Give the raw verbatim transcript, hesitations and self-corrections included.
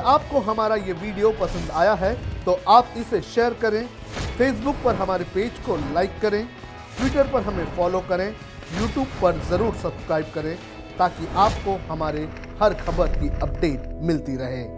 आपको हमारा ये वीडियो पसंद आया है तो आप इसे शेयर करें, फेसबुक पर हमारे पेज को लाइक करें, ट्विटर पर हमें फॉलो करें, यूट्यूब पर ज़रूर सब्सक्राइब करें ताकि आपको हमारे हर खबर की अपडेट मिलती रहे।